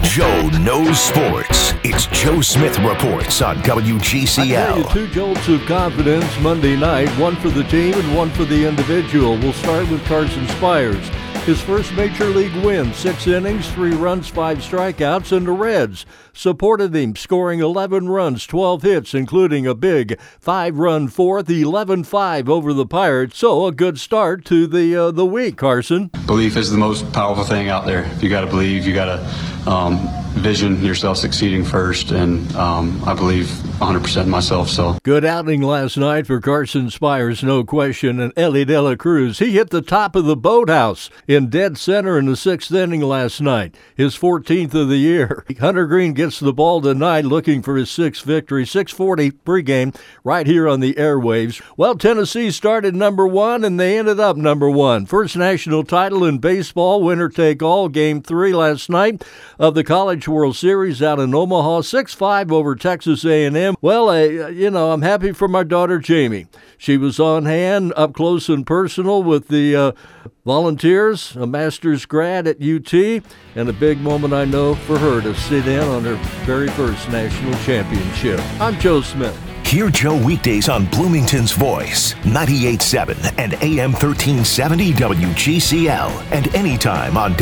Joe knows sports. It's Joe Smith Reports on WGCL. I tell you, two jolts of confidence Monday night, one for the team and one for the individual. We'll start with Carson Spires. His first major league win, 6 innings, 3 runs, 5 strikeouts, and the Reds supported him, scoring 11 runs, 12 hits, including a big 5-run fourth, 11-5 over the Pirates. So a good start to the week, Carson. Belief is the most powerful thing out there. If you got to believe, you got to vision yourself succeeding first, and I believe 100% in myself. So good outing last night for Carson Spires, no question. And Elly De La Cruz, he hit the top of the boathouse in dead center in the 6th inning last night, his 14th of the year. Hunter Green gets the ball tonight, looking for his 6th victory. 6:40 pregame right here on the airwaves. Well, Tennessee started number 1 and they ended up number 1. First national title in baseball, winner take all. Game 3 last night of the College World Series out in Omaha, 6-5 over Texas A&M. Well, I'm happy for my daughter Jamie. She was on hand, up close and personal with the Volunteers, a master's grad at UT, and a big moment I know for her to sit in on her very first national championship. I'm Joe Smith. Hear Joe weekdays on Bloomington's Voice, 98.7 and AM 1370 WGCL, and anytime on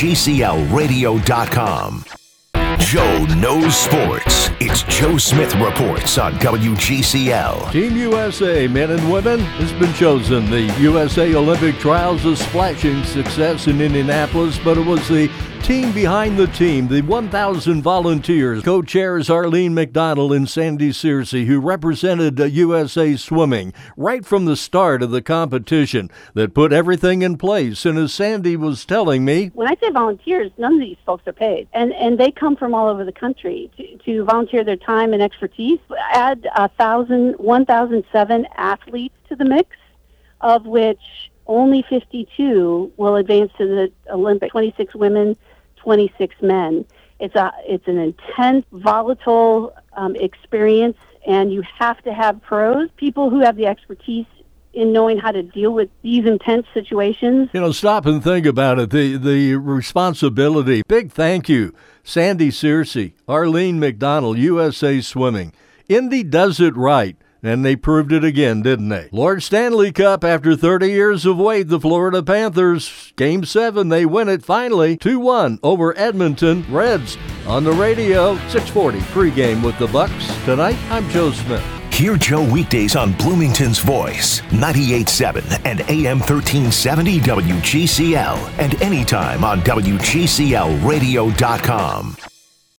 WGCLradio.com. Joe knows sports. It's Joe Smith Reports on WGCL. Team USA, men and women, has been chosen. The USA Olympic trials, a splashing success in Indianapolis, but it was the team behind the team, the 1,000 volunteers, co-chairs Arlene McDonald and Sandy Searcy, who represented USA Swimming right from the start of the competition, that put everything in place. And as Sandy was telling me, when I say volunteers, none of these folks are paid, and they come from all over the country to volunteer their time and expertise. Add 1,007 athletes to the mix, of which only 52 will advance to the Olympics. 26 women, 26 men. It's an intense, volatile experience, and you have to have pros, people who have the expertise in knowing how to deal with these intense situations. Stop and think about it. The responsibility. Big thank you, Sandy Searcy, Arlene McDonald, USA Swimming. Indy does it right. And they proved it again, didn't they? Lord Stanley Cup, after 30 years of wait, the Florida Panthers, Game 7, they win it finally, 2-1 over Edmonton Reds. On the radio, 6:40 pregame with the Bucks. Tonight, I'm Joe Smith. Hear Joe weekdays on Bloomington's Voice, 98.7 and AM 1370 WGCL, and anytime on WGCLradio.com.